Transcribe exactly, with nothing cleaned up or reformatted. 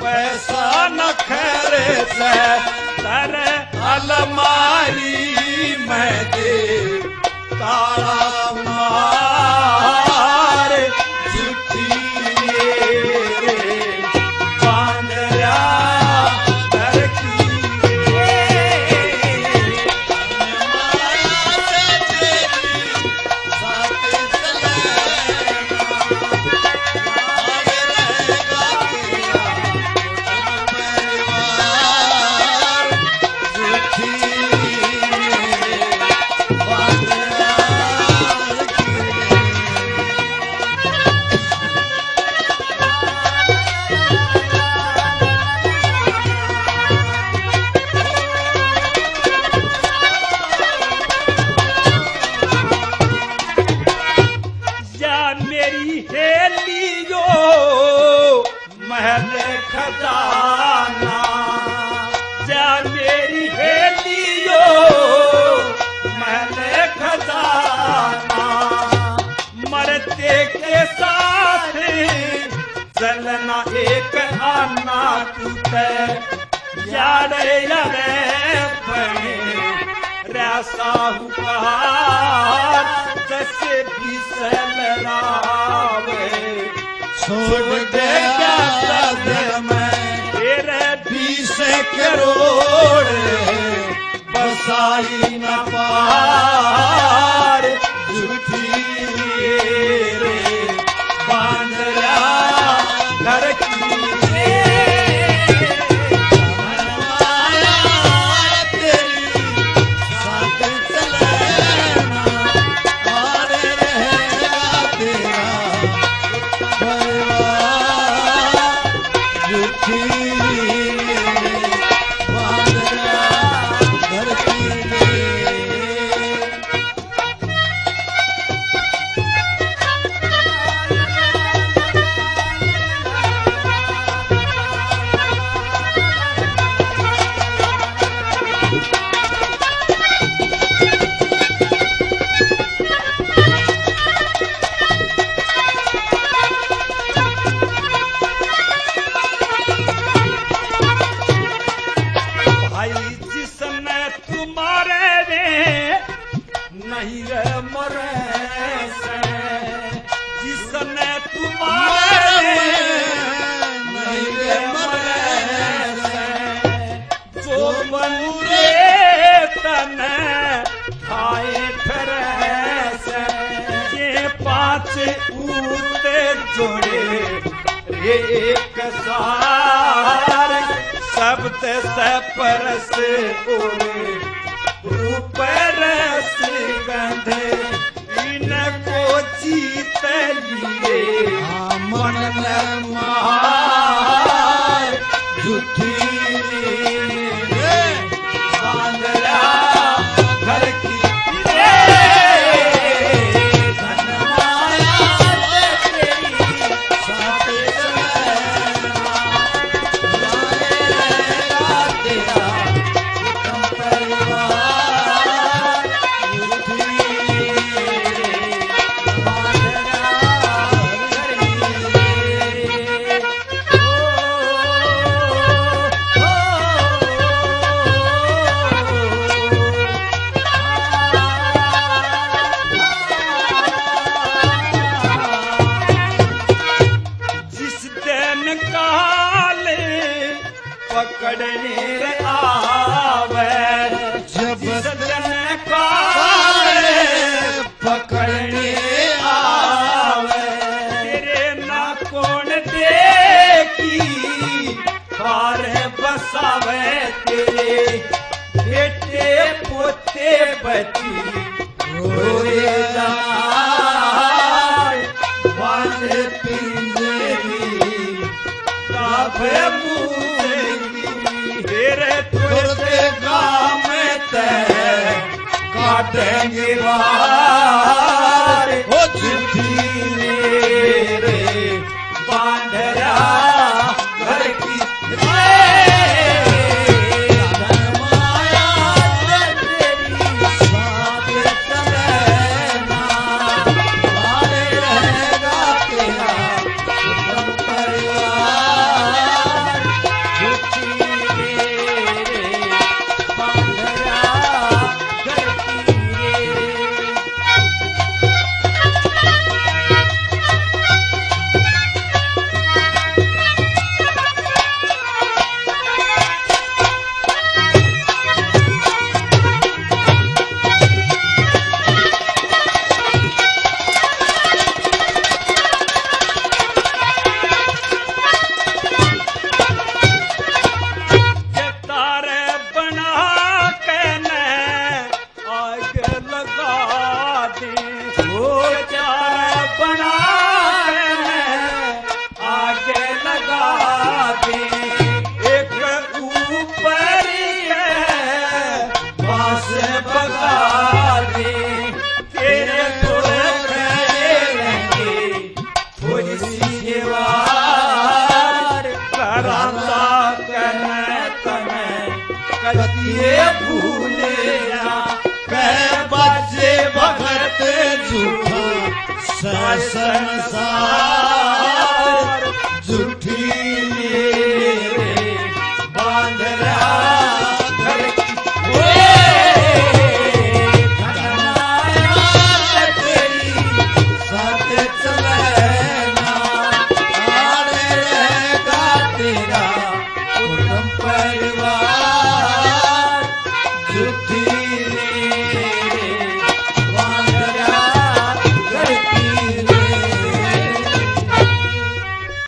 पैसा नखरे से तेरे अलमारी में दे ताला मार झूठी बांधरा घर की खजाना जा मेरी हेलियो मैंने खजाना मरते के साथ चलना एक आना टूटे यारे यारे बने साहूकार जैसे भी सहलरावे छोड़ दे बीस करोड़ बसाई न पार झूठी रे बांधरा घर की नहीं रे मरे से जिसने तुम्हारे नहीं रे मरे से जो बंदे तने खाए फिरे से ये पांच ऊते जोड़े एक सार सबते से परस ओरे ऊपर से गंधे इनको जीत लिए मन मार झूठी बांधरा घर की पकड़ने आवे जब सजन काले पकड़ने आवे तेरे ना कौन देखी कार बसावे तेरे बेटे पोते बची रोए जाए बांध पिंजरी काफे तुरते गाँव में तय काटेंगे बार ओ झूठी रे बांधरा घर की कतिए भूले कह बचे भगत झूठा संसार